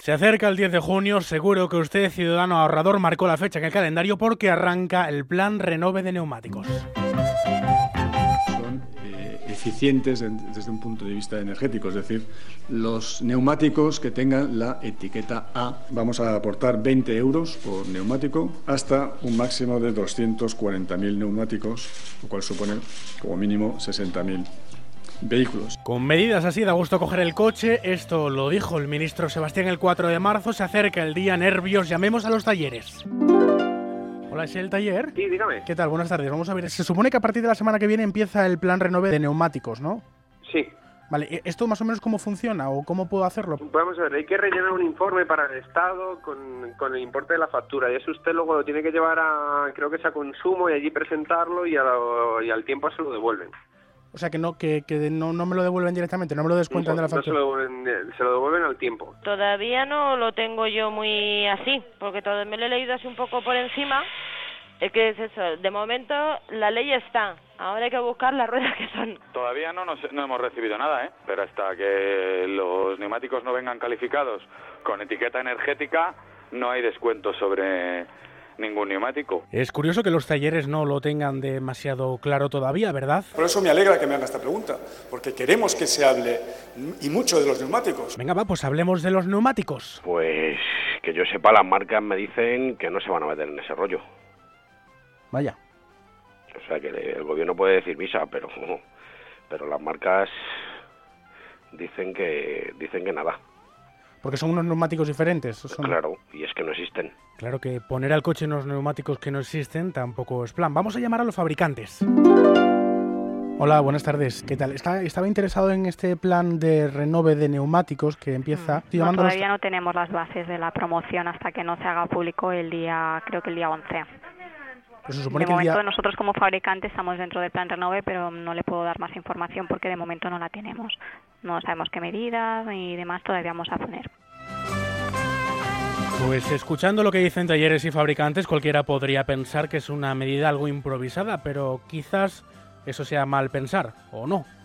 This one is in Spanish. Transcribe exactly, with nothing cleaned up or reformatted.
Se acerca el diez de junio, seguro que usted, ciudadano ahorrador, marcó la fecha en el calendario porque arranca el plan Renove de neumáticos. Son eh, eficientes en, desde un punto de vista energético, es decir, los neumáticos que tengan la etiqueta A. Vamos a aportar veinte euros por neumático hasta un máximo de doscientos cuarenta mil neumáticos, lo cual supone como mínimo sesenta mil vehículos. Con medidas así da gusto coger el coche. Esto lo dijo el ministro Sebastián el cuatro de marzo. Se acerca el día, nervios, llamemos a los talleres. Hola, ¿es el taller? Sí, dígame. ¿Qué tal? Buenas tardes. Vamos a ver, se supone que a partir de la semana que viene empieza el plan Renove de neumáticos, ¿no? Sí. Vale, ¿esto más o menos cómo funciona o cómo puedo hacerlo? Vamos a ver, hay que rellenar un informe para el Estado con, con el importe de la factura y eso usted luego lo tiene que llevar a, creo que es a consumo y allí presentarlo y, a lo, y al tiempo se lo devuelven. O sea, que no que, que no, no me lo devuelven directamente, no me lo descuentan no, de la factura. No se, lo devuelven, se lo devuelven al tiempo. Todavía no lo tengo yo muy así, porque todo me lo he leído así un poco por encima. Es que es eso, de momento la ley está, ahora hay que buscar las ruedas que son. Todavía no, nos, no hemos recibido nada, ¿eh? Pero hasta que los neumáticos no vengan calificados con etiqueta energética, no hay descuento sobre ningún neumático. Es curioso que los talleres no lo tengan demasiado claro todavía, ¿verdad? Por eso me alegra que me haga esta pregunta, porque queremos que se hable y mucho de los neumáticos. Venga, va, pues hablemos de los neumáticos. Pues que yo sepa, las marcas me dicen que no se van a meter en ese rollo. Vaya. O sea, que el gobierno puede decir misa, pero pero las marcas dicen que dicen que nada. Porque son unos neumáticos diferentes. Son... Claro, y es que no existen. Claro que poner al coche unos neumáticos que no existen tampoco es plan. Vamos a llamar a los fabricantes. Hola, buenas tardes. ¿Qué tal? Está, estaba interesado en este plan de Renove de neumáticos que empieza... Mm. No, todavía no tenemos las bases de la promoción hasta que no se haga público el día, creo que el día once. Pues se supone de que momento día... nosotros como fabricante estamos dentro del plan Renove, pero no le puedo dar más información porque de momento no la tenemos. No sabemos qué medidas y demás todavía vamos a poner. Pues escuchando lo que dicen talleres y fabricantes, cualquiera podría pensar que es una medida algo improvisada, pero quizás eso sea mal pensar, ¿o no?